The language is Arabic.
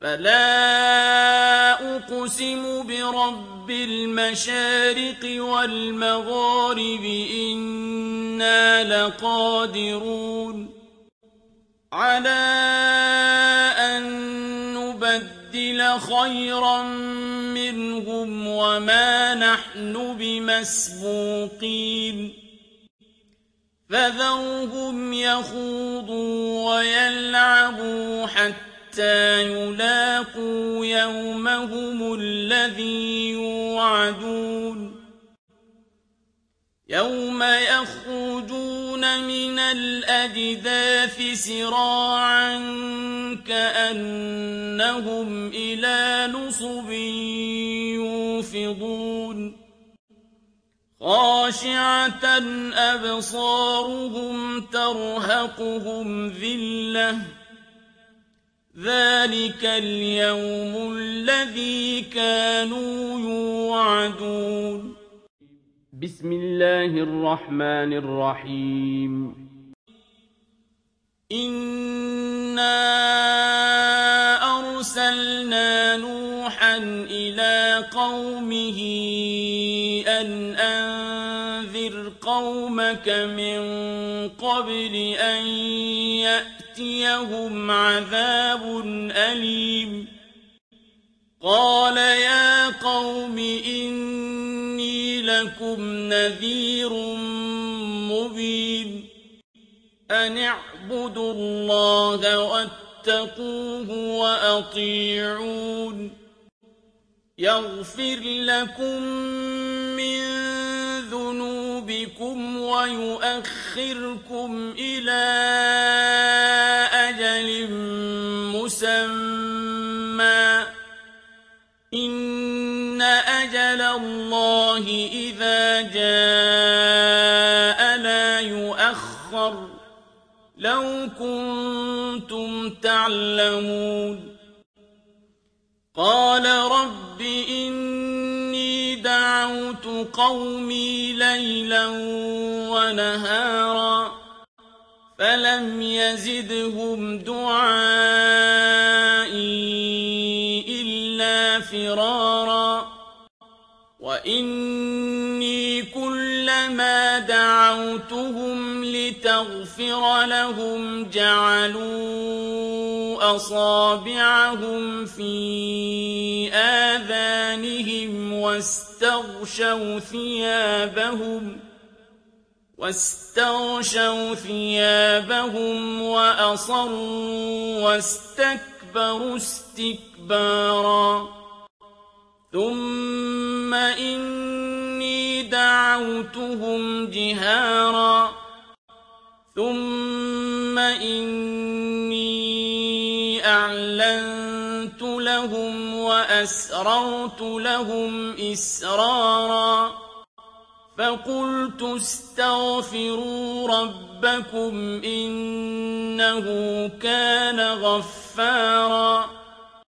فلا أقسم برب المشارق والمغارب إنا لقادرون على أن نبدل خيرا منهم وما نحن بمسبوقين فذرهم يخوضوا ويلعبوا حتى يلاقوا يومهم الذي يوعدون يوم يخرجون من الأجداث سراعا كأنهم إلى نصب يوفضون خاشعة أبصارهم ترهقهم ذلة ذلك اليوم الذي كانوا يوعدون بسم الله الرحمن الرحيم إنا أرسلنا نوحا إلى قومه أن أنذر قومك من قبل أن يأتيهم عذاب أليم قال يا قوم إني لكم نذير مبين أن اعبدوا الله واتقوه وأطيعون يغفر لكم من ذنوبكم ويؤخركم إلى أجل مسمى إن أجل الله إذا جاء لا يؤخر لو كنتم تعلمون قال رب إني دعوت قومي ليلا ونهارا فلم يزدهم دعائي إلا فرارا وإني كلما دعوتهم لتغفر لهم جعلوا أصابعهم في آذانهم واستغشوا ثيابهم وأصروا واستكبروا استكبارا ثم إني دعوتهم جهارا ثم إني أعلنت لهم وأسررت لهم إسرارا فقلت استغفروا ربكم إنه كان غفارا